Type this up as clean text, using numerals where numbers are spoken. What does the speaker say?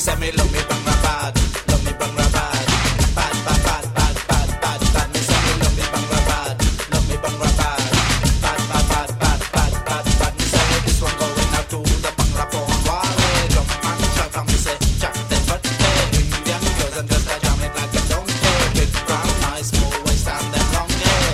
say me love me bang bad, love me bang bad, bad bad bad bad bad bad bad. Me say me love me bang bad, love me bang bad, bad bad bad bad bad bad bad. Me say this one going out to the bang phone wall. Jump and shout and me say jack the butt. Indian girls and just jam it like a donkey. Big brown eyes, small waist and them long hair.